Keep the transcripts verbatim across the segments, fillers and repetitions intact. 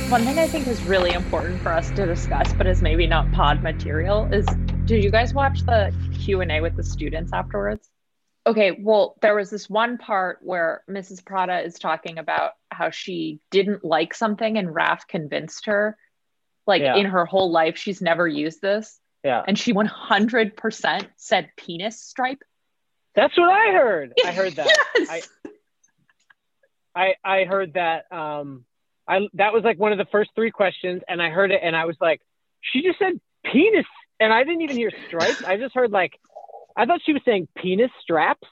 One thing I think is really important for us to discuss, but is maybe not pod material, is did you guys watch the Q and A with the students afterwards? Okay, well, there was this one part where Missus Prada is talking about how she didn't like something and Raph convinced her, like Yeah. in her whole life, she's never used this. Yeah. And she one hundred percent said penis stripe. That's what I heard. I heard that. Yes! I, I I heard that. Um, I that was like one of the first three questions, and I heard it, and I was like, she just said penis, and I didn't even hear stripes. I just heard like, I thought she was saying penis straps,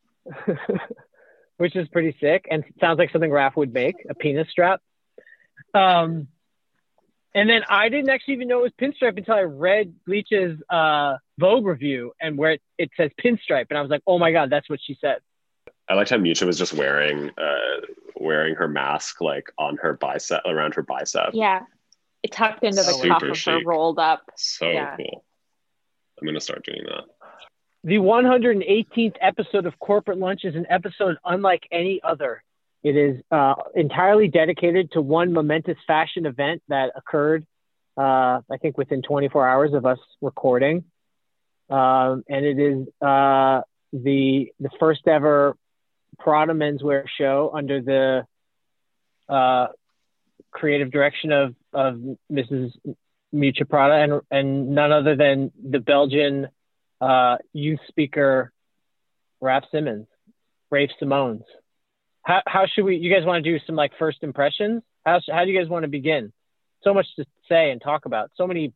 which is pretty sick, and sounds like something Raph would make, a penis strap. Um, and then I didn't actually even know it was pinstripe until I read Bleach's uh, Vogue review, and where it, it says pinstripe, and I was like, oh my god, that's what she said. I liked how Miuccia was just wearing uh, wearing her mask like on her bicep, around her bicep. Yeah, it tucked into the Super cuff of her chic. rolled up. So Yeah. cool. I'm gonna start doing that. The one hundred eighteenth episode of Corporate Lunch is an episode unlike any other. It is uh, entirely dedicated to one momentous fashion event that occurred, uh, I think, within twenty-four hours of us recording. Um, and it is uh, the the first ever Prada menswear show under the uh, creative direction of, of Missus Miuccia Prada and, and none other than the Belgian uh, youth speaker, Raph Simmons, Rafe Simones. How how should we? You guys want to do some like first impressions? How how do you guys want to begin? So much to say and talk about. So many,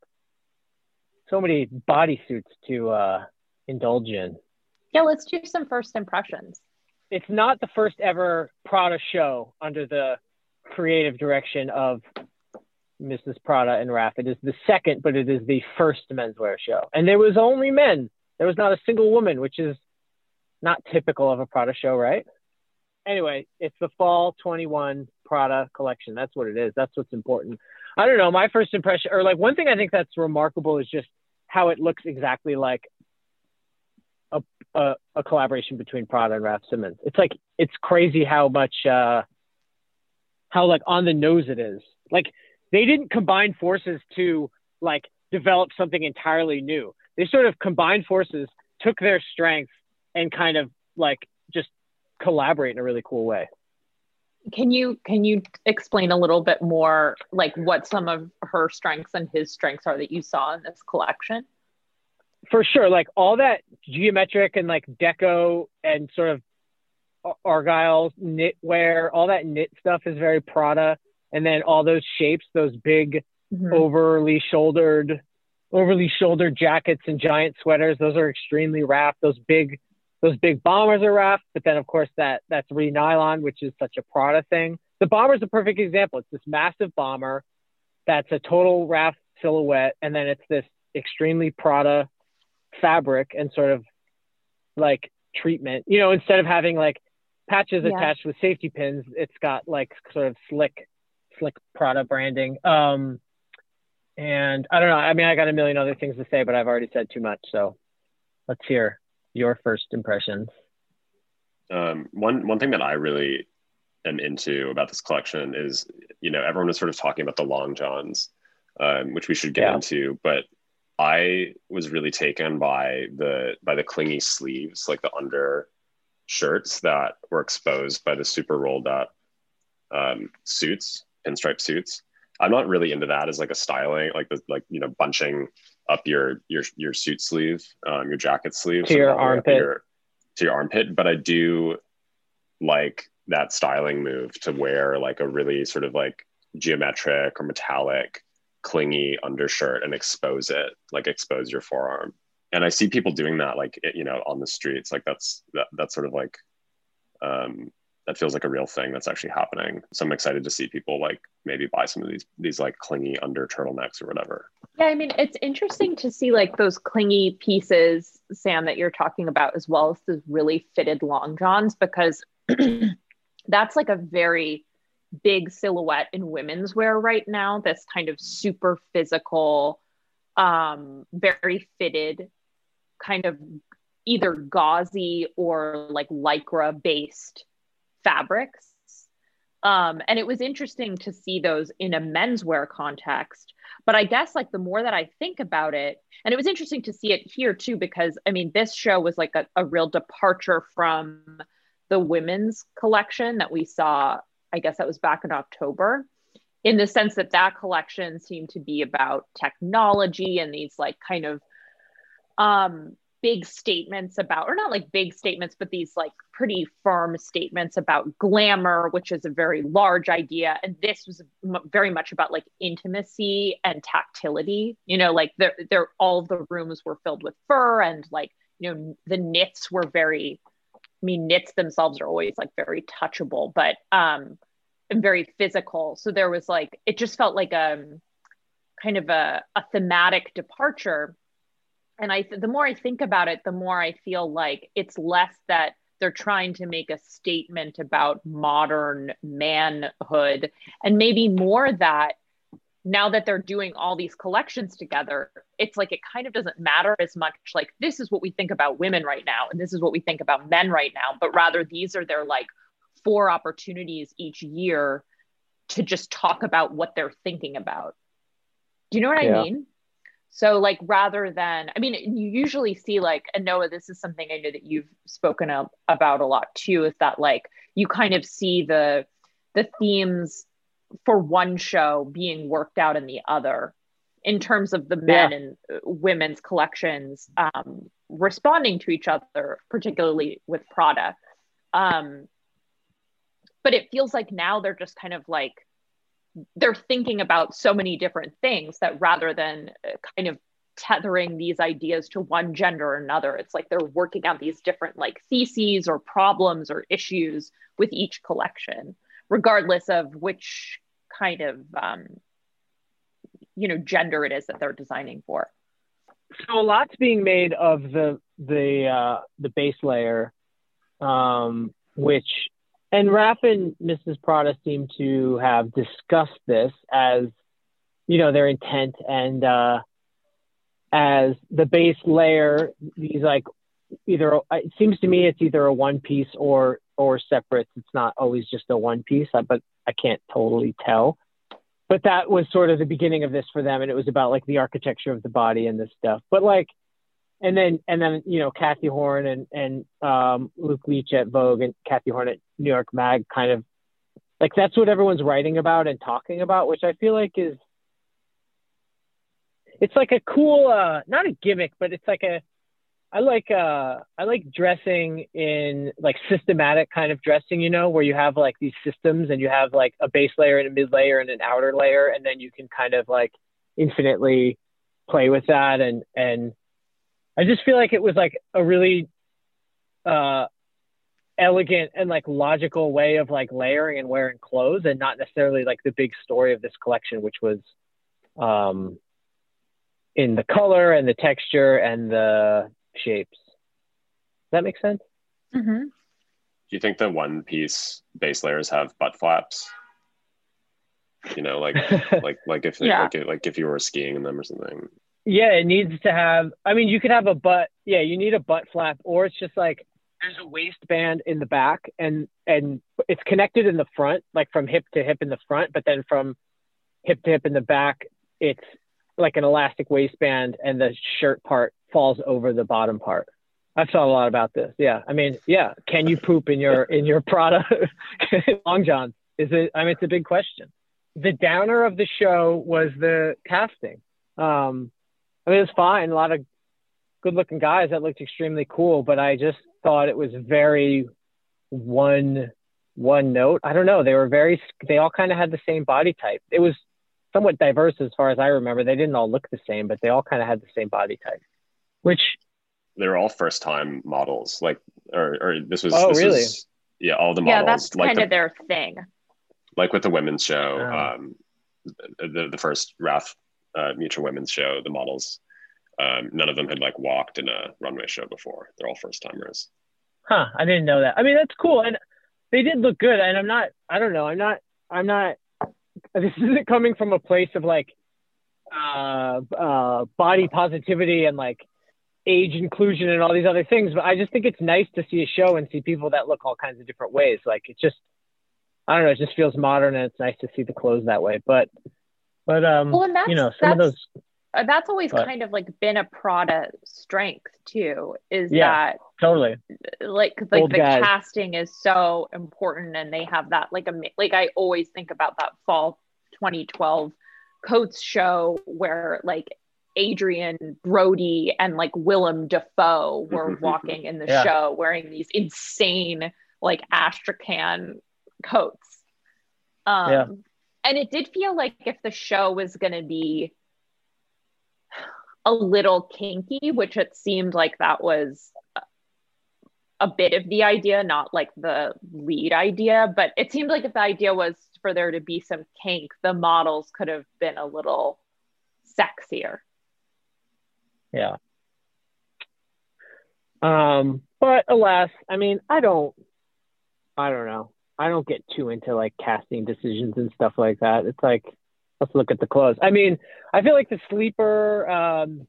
so many bodysuits to uh, indulge in. Yeah, let's do some first impressions. It's not the first ever Prada show under the creative direction of Missus Prada and Raph. It is the second, but it is the first menswear show. And there was only men. There was not a single woman, which is not typical of a Prada show, right? Anyway, it's the fall twenty-one Prada collection. That's what it is. That's what's important. I don't know. My first impression, or like one thing I think that's remarkable is just how it looks exactly like a, a, a collaboration between Prada and Raph Simmons. It's like, it's crazy how much, uh, how like on the nose it is. Like they didn't combine forces to like develop something entirely new. They sort of combined forces, took their strengths and kind of like just collaborate in a really cool way. Can you can you explain a little bit more like what some of her strengths and his strengths are that you saw in this collection? For sure, like all that geometric and like deco and sort of Argyle knitwear, all that knit stuff is very Prada. And then all those shapes, those big, mm-hmm. overly shouldered, overly shouldered jackets and giant sweaters, those are extremely Raph. Those big, those big bombers are Raph. But then of course that that three nylon, which is such a Prada thing. The bomber is a perfect example. It's this massive bomber that's a total Raph silhouette, and then it's this extremely Prada fabric and sort of like treatment. You know, instead of having like patches yeah. attached with safety pins, it's got like sort of slick, slick Prada branding. Um, and I don't know. I mean, I got a million other things to say, but I've already said too much. So let's hear your first impressions. Um, one one thing that I really am into about this collection is, you know, everyone was sort of talking about the long johns, um, which we should get yeah. into, but I was really taken by the by the clingy sleeves, like the under shirts that were exposed by the super rolled up um, suits, pinstripe suits. I'm not really into that as like a styling, like the like you know bunching up your your your suit sleeve, um, your jacket sleeve to your armpit, your, to your armpit. But I do like that styling move to wear like a really sort of like geometric or metallic clingy undershirt and expose it, like expose your forearm. And I see people doing that, like, you know, on the streets. Like that's that, that's sort of like um that feels like a real thing that's actually happening. So I'm excited to see people like maybe buy some of these these like clingy under turtlenecks or whatever. Yeah, I mean, it's interesting to see like those clingy pieces, Sam, that you're talking about, as well as the really fitted long johns, because that's like a very big silhouette in women's wear right now. This kind of super physical, um, very fitted, kind of either gauzy or like lycra based fabrics. Um, and it was interesting to see those in a menswear context. But I guess like the more that I think about it, and it was interesting to see it here too, because I mean, this show was like a, a real departure from the women's collection that we saw. I guess that was back in October, in the sense that that collection seemed to be about technology and these like kind of um, big statements about, or not like big statements, but these like pretty firm statements about glamour, which is a very large idea. And this was m- very much about like intimacy and tactility, you know, like they're, they're, all of the rooms were filled with fur, and like, you know, the knits were very, I mean, knits themselves are always like very touchable, but, um, and very physical. So there was like, it just felt like a kind of a, a thematic departure. And I, the more I think about it, the more I feel like it's less that they're trying to make a statement about modern manhood, and maybe more that now that they're doing all these collections together, it's like, it kind of doesn't matter as much like, this is what we think about women right now, and this is what we think about men right now, but rather these are their like four opportunities each year to just talk about what they're thinking about. Do you know what yeah. I mean? So like, rather than, I mean, you usually see like, and Noah, this is something I know that you've spoken of, about a lot too, is that like, you kind of see the, the themes for one show being worked out in the other, in terms of the men yeah. and women's collections um, responding to each other, particularly with Prada. Um, but it feels like now they're just kind of like, they're thinking about so many different things that rather than kind of tethering these ideas to one gender or another, it's like they're working out these different like theses or problems or issues with each collection, regardless of which kind of, um, you know, gender it is that they're designing for. So a lot's being made of the, the, uh, the base layer, um, which, and Raf and Missus Prada seem to have discussed this as, you know, their intent, and uh, as the base layer, these like either, it seems to me it's either a one piece or or separate. It's not always just a one piece, but I can't totally tell. But that was sort of the beginning of this for them, and it was about like the architecture of the body and this stuff. But like, and then and then you know, Kathy Horn and and um, Luke Leach at Vogue and Kathy Horn at New York Mag, kind of like that's what everyone's writing about and talking about, which I feel like is, it's like a cool, uh, not a gimmick, but it's like a, I like uh I like dressing in like systematic kind of dressing, you know, where you have like these systems and you have like a base layer and a mid layer and an outer layer, and then you can kind of like infinitely play with that, and and I just feel like it was like a really uh, elegant and like logical way of like layering and wearing clothes, and not necessarily like the big story of this collection, which was um, in the color and the texture and the shapes. Does that make sense? Mm-hmm. Do you think the one piece base layers have butt flaps? You know, like like like if yeah. like, like if you were skiing in them or something. Yeah, it needs to have, I mean, you could have a butt, yeah, you need a butt flap, or it's just like, there's a waistband in the back, and and it's connected in the front, like from hip to hip in the front, but then from hip to hip in the back, it's like an elastic waistband, and the shirt part falls over the bottom part. I've thought a lot about this. Yeah, I mean, yeah, can you poop in your in your Prada long johns? Is it? I mean, it's a big question. The downer of the show was the casting. Um, I mean, it was fine. A lot of good-looking guys that looked extremely cool, but I just thought it was very one one note. I don't know. They were very. They all kind of had the same body type. It was somewhat diverse as far as I remember. They didn't all look the same, but they all kind of had the same body type. Which they were all first-time models. Like, or, or this was. Oh, this really? Was, yeah, all the models. Yeah, that's like kind the, of their thing. Like with the women's show, Oh. um, the the first Raf uh, Mutual Women's show, the models, um, none of them had like walked in a runway show before. They're all first timers. Huh? I didn't know that. I mean, that's cool, and they did look good. And I'm not. I don't know. I'm not. I'm not. This isn't coming from a place of like uh, uh, body positivity and like age inclusion and all these other things. But I just think it's nice to see a show and see people that look all kinds of different ways. Like it's just. I don't know. It just feels modern, and it's nice to see the clothes that way. But, but um, well, and that's, you know, some of that's, those. uh, that's always but, kind of like been a Prada strength too, is yeah, that totally. like, like Old the guys. casting is so important, and they have that like, a, like I always think about that fall twenty twelve Coats show where like Adrian Brody and like Willem Dafoe were walking in the yeah. show wearing these insane like Astrakhan coats. Um, yeah. And it did feel like if the show was going to be a little kinky, which it seemed like that was a bit of the idea, not like the lead idea, but it seemed like if the idea was for there to be some kink, the models could have been a little sexier. Yeah. Um, but alas, I mean, I don't, I don't know. I don't get too into like casting decisions and stuff like that. It's like, let's look at the clothes. I mean, I feel like the sleeper um,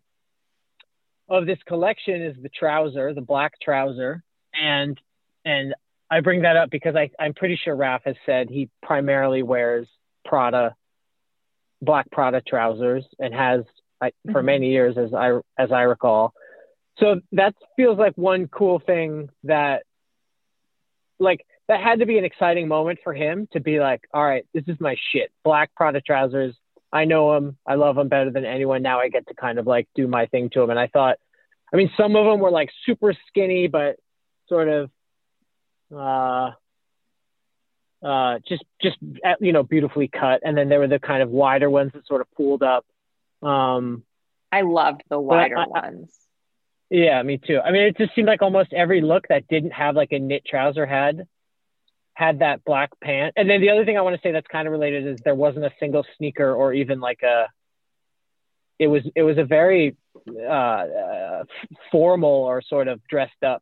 of this collection is the trouser, the black trouser. And, and I bring that up because I, I'm pretty sure Raf has said he primarily wears Prada, black Prada trousers, and has I, for many years, as I, as I recall. So that feels like one cool thing that, like, that had to be an exciting moment for him to be like, all right, this is my shit. Black Prada trousers. I know them. I love them better than anyone. Now I get to kind of like do my thing to them. And I thought, I mean, some of them were like super skinny, but sort of, uh, uh, just, just, you know, beautifully cut. And then there were the kind of wider ones that sort of pulled up. Um, I loved the wider I, ones. Yeah, me too. I mean, it just seemed like almost every look that didn't have like a knit trouser had had that black pant. And then the other thing I want to say that's kind of related is there wasn't a single sneaker or even like a, it was, it was a very uh, uh, formal or sort of dressed up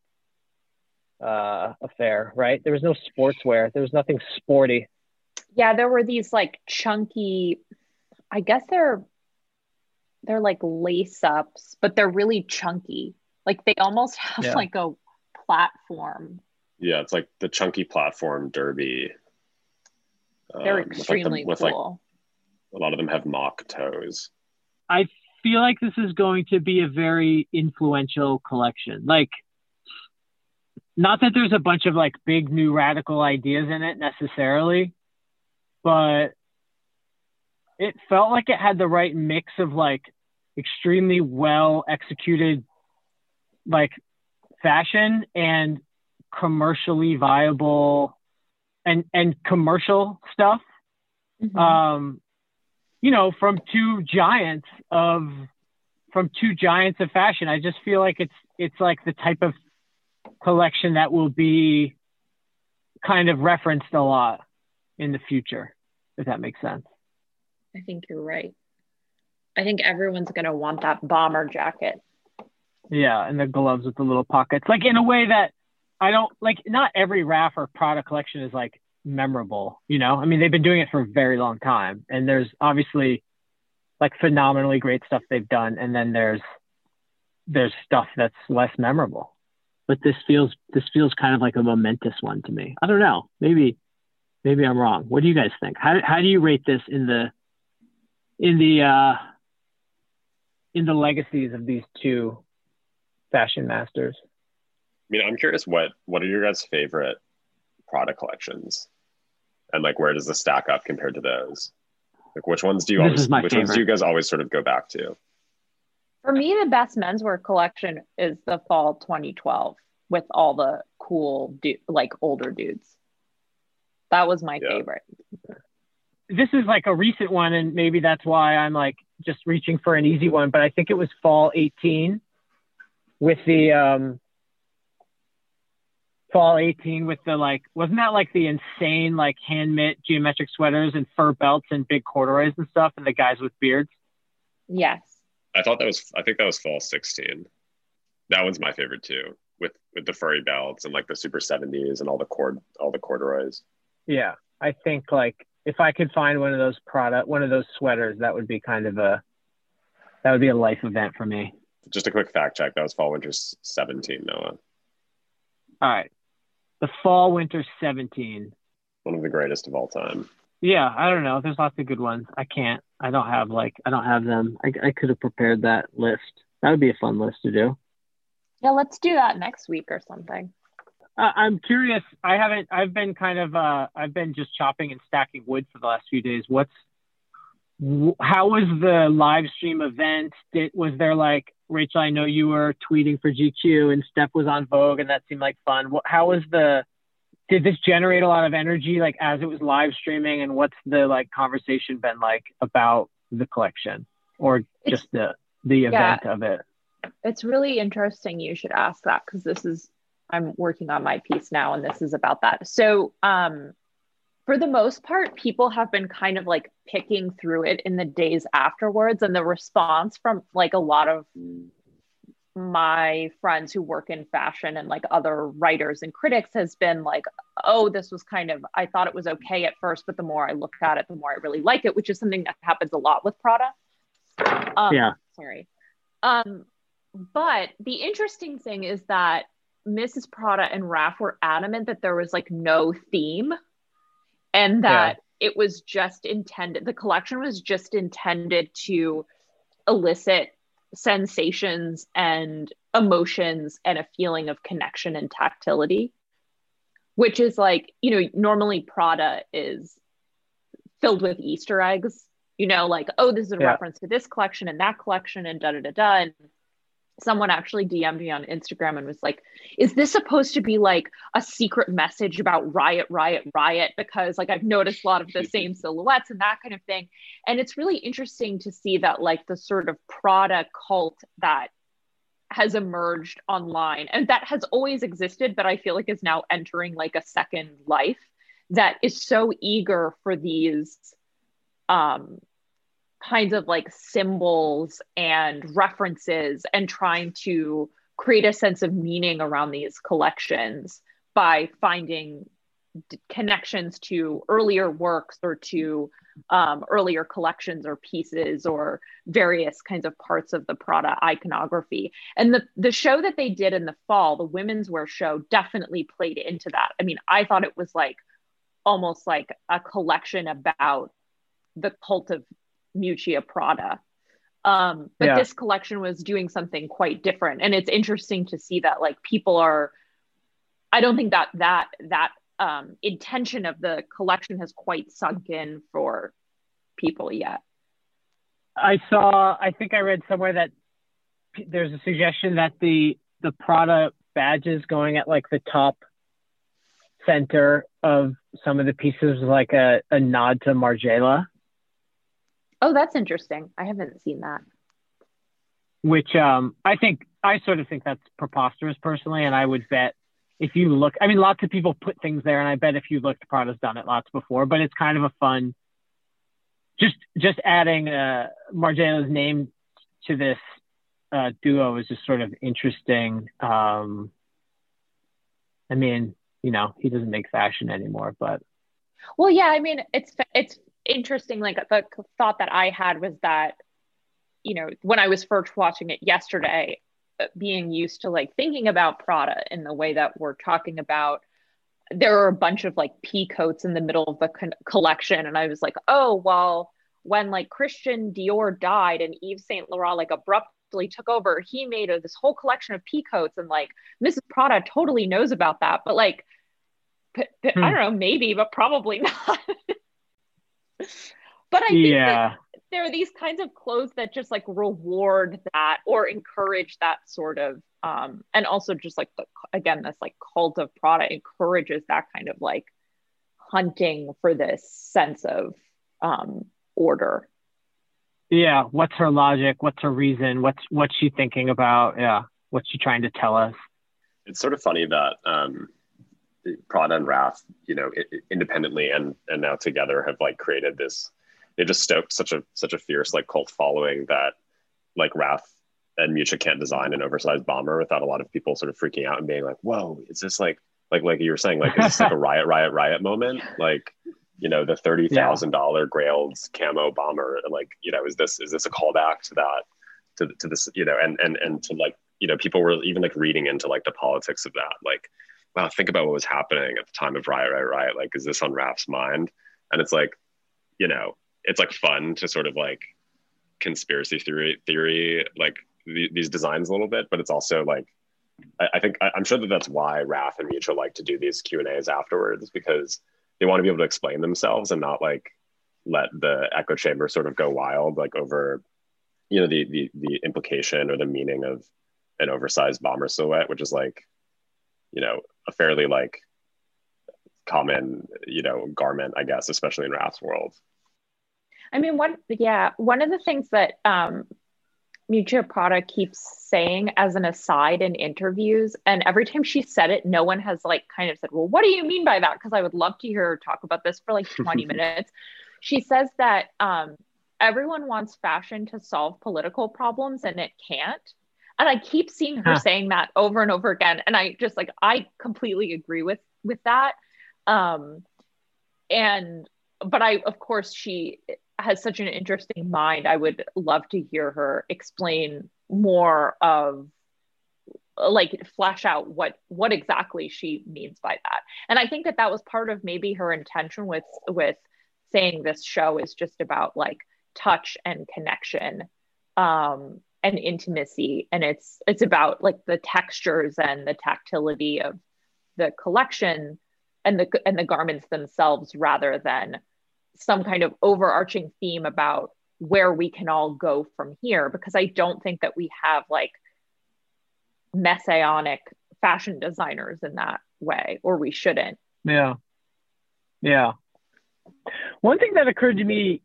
uh, affair, right? There was no sportswear. There was nothing sporty. Yeah, there were these like chunky, I guess they're, they're like lace ups, but they're really chunky. Like they almost have yeah. like a platform. Yeah, it's like the chunky platform derby. They're um, extremely with like the, cool. With like, a lot of them have mock toes. I feel like this is going to be a very influential collection. Like, not that there's a bunch of like big new radical ideas in it necessarily, but it felt like it had the right mix of like extremely well executed like fashion and commercially viable and and commercial stuff. Mm-hmm. Um, you know, from two giants of from two giants of fashion. I just feel like it's it's like the type of collection that will be kind of referenced a lot in the future, if that makes sense. I think you're right. I think everyone's going to want that bomber jacket. Yeah, and the gloves with the little pockets. Like in a way that I don't, like not every Raf or Prada collection is like memorable, you know? I mean, they've been doing it for a very long time. And there's obviously like phenomenally great stuff they've done. And then there's there's stuff that's less memorable. But this feels this feels kind of like a momentous one to me. I don't know. Maybe maybe I'm wrong. What do you guys think? How how do you rate this in the in the uh, in the legacies of these two fashion masters? I mean, I'm curious what what are your guys' favorite Prada collections, and like where does this stack up compared to those? Like which ones do you this always is my which favorite. ones do you guys always sort of go back to? For me, the best menswear collection is the fall twenty twelve with all the cool du- like older dudes. That was my yeah. favorite. This is like a recent one, and maybe that's why I'm like just reaching for an easy one, but I think it was fall eighteen with the um fall eighteen with the like, wasn't that like the insane like hand knit geometric sweaters and fur belts and big corduroys and stuff, and the guys with beards? Yes. I thought that was, I think that was fall sixteen. That one's my favorite too, with with the furry belts and like the super seventies and all the cord, all the corduroys. Yeah, I think like if I could find one of those product, one of those sweaters, that would be kind of a, that would be a life event for me. Just a quick fact check. That was fall winter seventeen, Noah. All right. The fall winter seventeen. One of the greatest of all time. Yeah, I don't know. There's lots of good ones. I can't. I don't have like. I don't have them. I I could have prepared that list. That would be a fun list to do. Yeah, let's do that next week or something. Uh, I'm curious. I haven't. I've been kind of. Uh, I've been just chopping and stacking wood for the last few days. What's how was the live stream event? Did was there like Rachel? I know you were tweeting for G Q and Steph was on Vogue, and that seemed like fun. What, how was the? Did this generate a lot of energy like as it was live streaming? And what's the like conversation been like about the collection or just it's, the the event yeah, of it? It's really interesting. You should ask that because this is. I'm working on my piece now, and this is about that. So, um, for the most part, people have been kind of like picking through it in the days afterwards, and the response from like a lot of my friends who work in fashion and like other writers and critics has been like, oh, this was kind of, I thought it was okay at first, but the more I looked at it, the more I really like it, which is something that happens a lot with Prada. Um, yeah. Sorry. Um, but the interesting thing is that Missus Prada and Raf were adamant that there was like no theme and that yeah. it was just intended, the collection was just intended to elicit sensations and emotions and a feeling of connection and tactility, which is like, you know, normally Prada is filled with Easter eggs, you know, like, oh, this is a yeah. reference to this collection and that collection and da da da da. And someone actually D M'd me on Instagram and was like, is this supposed to be like a secret message about riot, riot, riot? Because like I've noticed a lot of the same silhouettes and that kind of thing. And it's really interesting to see that like the sort of Prada cult that has emerged online and that has always existed, but I feel like is now entering like a second life that is so eager for these um, kinds of like symbols and references and trying to create a sense of meaning around these collections by finding d- connections to earlier works or to um, earlier collections or pieces or various kinds of parts of the Prada iconography. And the, the show that they did in the fall, the women's wear show, definitely played into that. I mean, I thought it was like almost like a collection about the cult of Miuccia Prada. Um, but yeah. this collection was doing something quite different. And it's interesting to see that like people are, I don't think that that that um, intention of the collection has quite sunk in for people yet. I saw, I think I read somewhere that p- there's a suggestion that the the Prada badges going at like the top center of some of the pieces like a, a nod to Margiela. Oh, that's interesting. I haven't seen that. Which um, I think, I sort of think that's preposterous personally. And I would bet if you look, I mean, lots of people put things there and I bet if you looked, Prada's done it lots before, but it's kind of a fun, just just adding uh, Margiela's name to this uh, duo is just sort of interesting. Um, I mean, you know, he doesn't make fashion anymore, but. Well, yeah, I mean, it's, it's, interesting. Like the thought that I had was that, you know, when I was first watching it yesterday, being used to like thinking about Prada in the way that we're talking about, there are a bunch of like pea coats in the middle of the con- collection. And I was like, oh, well, when like Christian Dior died and Yves Saint Laurent like abruptly took over, he made a, this whole collection of pea coats and like Missus Prada totally knows about that. But like, p- p- hmm. I don't know, maybe, but probably not. But I think yeah. that there are these kinds of clothes that just like reward that or encourage that sort of, um, and also just like, the, again, this like cult of Prada encourages that kind of like hunting for this sense of um, order. Yeah. What's her logic? What's her reason? What's, what's she thinking about? Yeah. What's she trying to tell us? It's sort of funny that, um, Prada and Raf, you know, independently and and now together have like created this. They just stoked such a such a fierce like cult following that like Raf and Miuccia can't design an oversized bomber without a lot of people sort of freaking out and being like, "Whoa, is this like like like you were saying like is this like a riot riot riot moment? Like, you know, the thirty thousand yeah. dollar Grail's camo bomber, like, you know, is this is this a callback to that to to this, you know, and and and to like, you know, people were even like reading into like the politics of that, like." wow, think about what was happening at the time of Riot, Riot, Riot. Like, is this on Raph's mind? And it's like, you know, it's like fun to sort of like conspiracy theory, theory like th- these designs a little bit, but it's also like, I, I think, I, I'm sure that that's why Raph and Mucha like to do these Q and A's afterwards, because they want to be able to explain themselves and not like let the echo chamber sort of go wild, like over, you know, the, the, the implication or the meaning of an oversized bomber silhouette, which is like, you know, a fairly like common, you know, garment, I guess, especially in Raph's world. I mean, one, yeah, one of the things that um, Miuccia Prada keeps saying as an aside in interviews, and every time she said it, no one has like kind of said, well, what do you mean by that? Because I would love to hear her talk about this for like twenty minutes. She says that um, everyone wants fashion to solve political problems and it can't. And I keep seeing her huh. saying that over and over again. And I just like, I completely agree with, with that. Um, and, but I, of course, she has such an interesting mind. I would love to hear her explain more of like flesh out what, what exactly she means by that. And I think that that was part of maybe her intention with, with saying this show is just about like touch and connection. Um, and intimacy, and it's it's about like the textures and the tactility of the collection and the and the garments themselves, rather than some kind of overarching theme about where we can all go from here, because I don't think that we have like messianic fashion designers in that way, or we shouldn't. Yeah. Yeah. One thing that occurred to me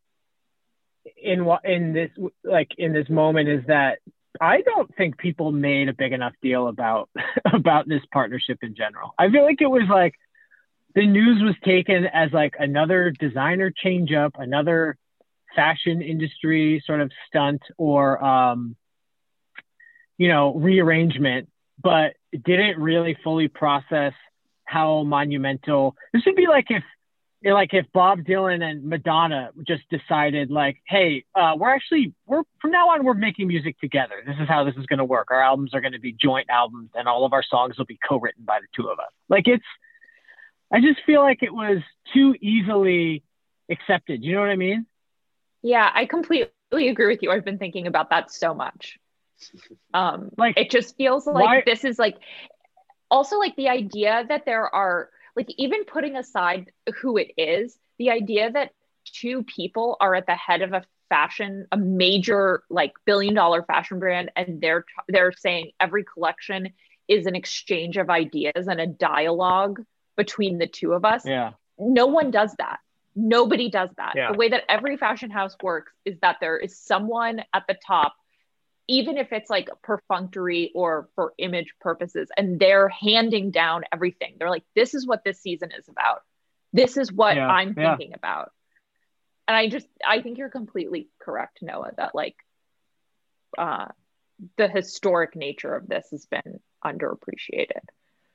in what in this like in this moment is that I don't think people made a big enough deal about about this partnership in general. I feel like it was like the news was taken as like another designer change up, another fashion industry sort of stunt, or um you know, rearrangement, but it didn't really fully process how monumental this would be. Like if like if Bob Dylan and Madonna just decided like, hey, uh, we're actually, we're from now on, we're making music together. This is how this is going to work. Our albums are going to be joint albums and all of our songs will be co-written by the two of us. Like it's, I just feel like it was too easily accepted. You know what I mean? Yeah, I completely agree with you. I've been thinking about that so much. Um, like it just feels like why? This is like, also like the idea that there are, like even putting aside who it is, the idea that two people are at the head of a fashion, a major like billion dollar fashion brand, and they're they're saying every collection is an exchange of ideas and a dialogue between the two of us. Yeah. No one does that. Nobody does that. Yeah. The way that every fashion house works is that there is someone at the top, even if it's like perfunctory or for image purposes, and they're handing down everything. They're like, this is what this season is about. This is what yeah, I'm yeah. thinking about. And I just, I think you're completely correct, Noah, that like uh, the historic nature of this has been underappreciated.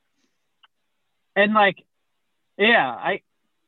And like, yeah, I,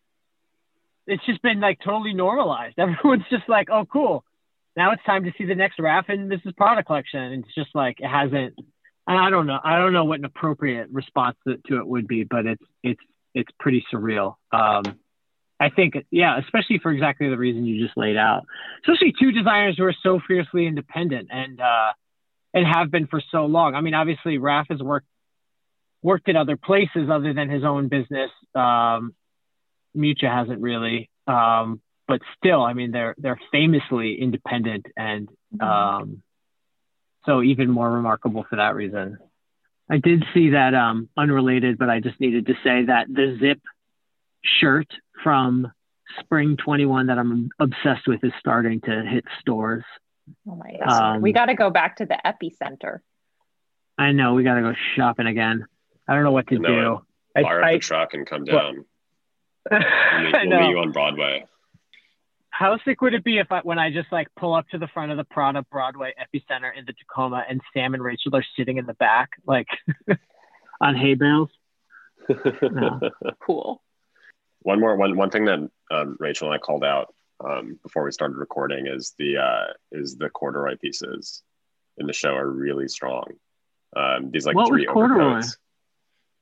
it's just been like totally normalized. Everyone's just like, oh, cool. Now it's time to see the next Raph and Missus Prada collection. And it's just like, it hasn't, and I don't know. I don't know what an appropriate response to, to it would be, but it's, it's, it's pretty surreal. Um, I think, yeah, especially for exactly the reason you just laid out, especially two designers who are so fiercely independent and, uh, and have been for so long. I mean, obviously Raph has worked, worked at other places other than his own business. Um, Miuccia hasn't really, um, but still, I mean, they're they're famously independent, and um, so even more remarkable for that reason. I did see that, um, unrelated, but I just needed to say that the Zip shirt from Spring twenty-one that I'm obsessed with is starting to hit stores. Oh my God. Um, we got to go back to the epicenter. I know, we got to go shopping again. I don't know what to you know do. Fire I, up the truck and come down. Well, we'll, meet, we'll meet you on Broadway. How sick would it be if I, when I just like pull up to the front of the Prada Broadway Epicenter in the Tacoma and Sam and Rachel are sitting in the back, like on hay bales? No. Cool. One more, one, one thing that um, Rachel and I called out um, before we started recording is the, uh, is the corduroy pieces in the show are really strong. Um, these like what three was corduroy? overcoats.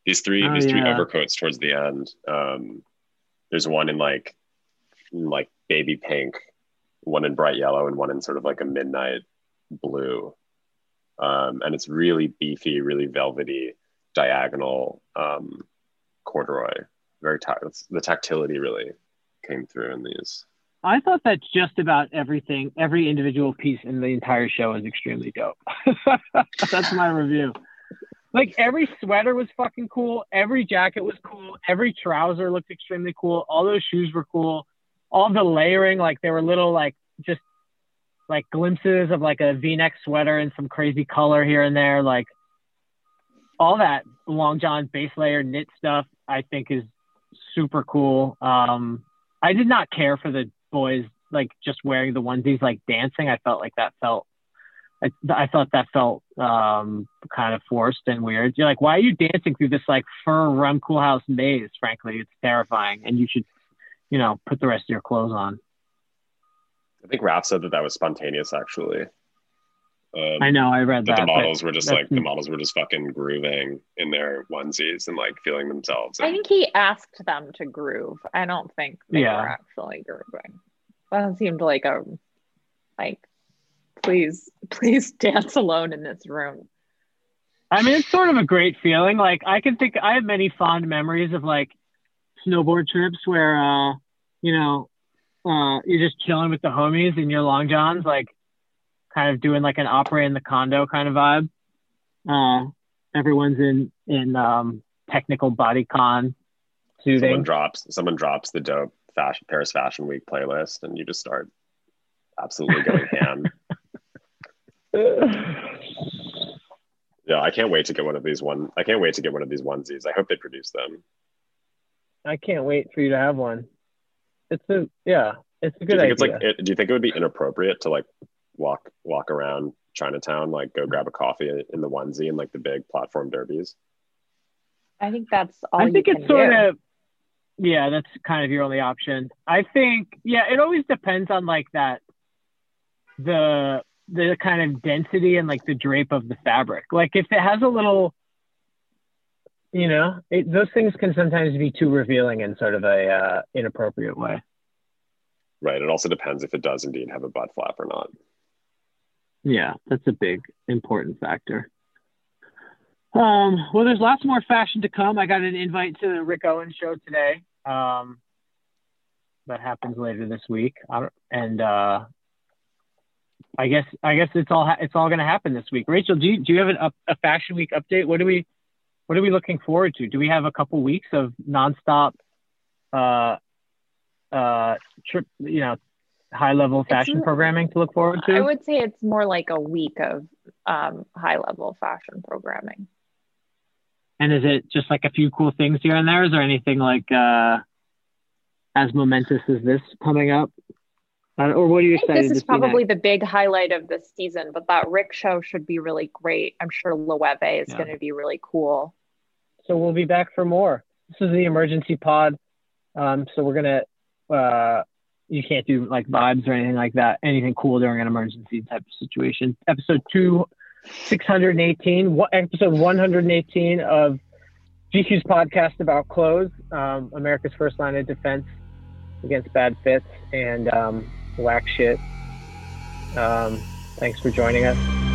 These three Oh, these three yeah. overcoats towards the end. Um, there's one in like in like baby pink, one in bright yellow, and one in sort of like a midnight blue. Um, and it's really beefy, really velvety, diagonal um, corduroy. Very ta- the tactility really came through in these. I thought that just about everything, every individual piece in the entire show is extremely dope. That's my review. Like every sweater was fucking cool. Every jacket was cool. Every trouser looked extremely cool. All those shoes were cool. All the layering, like there were little like just like glimpses of like a V-neck sweater and some crazy color here and there. Like all that long john base layer knit stuff, I think is super cool. Um, I did not care for the boys like just wearing the onesies, like dancing. I felt like that felt, I, I thought that felt um, kind of forced and weird. You're like, why are you dancing through this like fur Rem Koolhaas maze? Frankly, it's terrifying, and you should, you know, put the rest of your clothes on. I think Raph said that that was spontaneous, actually. Um, I know, I read that. that. The models were just like the models were just fucking grooving in their onesies and like feeling themselves. I think he asked them to groove. I don't think they Yeah. were actually grooving. That seemed like a like, please, please dance alone in this room. I mean, it's sort of a great feeling. Like I can think, I have many fond memories of like snowboard trips where, uh, you know, uh, you're just chilling with the homies in your long johns, like kind of doing like an opera in the condo kind of vibe. Uh, everyone's in, in, um, technical bodycon suiting. Someone drops, someone drops the dope fashion, Paris Fashion Week playlist, and you just start absolutely going ham. Yeah, I can't wait to get one of these one. I can't wait to get one of these onesies. I hope they produce them. I can't wait for you to have one. It's a yeah, it's a Do you good think it's idea. like? It, do you think it would be inappropriate to like walk walk around Chinatown, like go grab a coffee in the onesie and like the big platform derbies? I think that's all I think you it's can sort do. of yeah, that's kind of your only option. I think yeah, it always depends on like that the the kind of density and like the drape of the fabric. Like if it has a little, you know, it, those things can sometimes be too revealing in sort of a uh, inappropriate way. Right. It also depends if it does indeed have a butt flap or not. Yeah, that's a big important factor. Um, well, there's lots more fashion to come. I got an invite to the Rick Owens show today. Um, that happens later this week, I don't, and uh, I guess I guess it's all ha- it's all going to happen this week. Rachel, do you do you have an up, a Fashion Week update? What do we what are we looking forward to? Do we have a couple weeks of nonstop, uh, uh, trip, you know, high level fashion It's, programming to look forward to? I would say it's more like a week of um, high level fashion programming. And is it just like a few cool things here and there? Is there anything like uh, as momentous as this coming up? Uh, or what are you I think excited this to is see probably next? the big highlight of this season, but that Rick show should be really great. I'm sure Loewe is Yeah. going to be really cool. So we'll be back for more. This is the emergency pod. Um, so we're going to, uh, you can't do like vibes or anything like that. Anything cool during an emergency type of situation. Episode two, six hundred eighteen, what, episode one hundred eighteen of G Q's podcast about clothes, um, America's first line of defense against bad fits and um, whack shit. Um, thanks for joining us.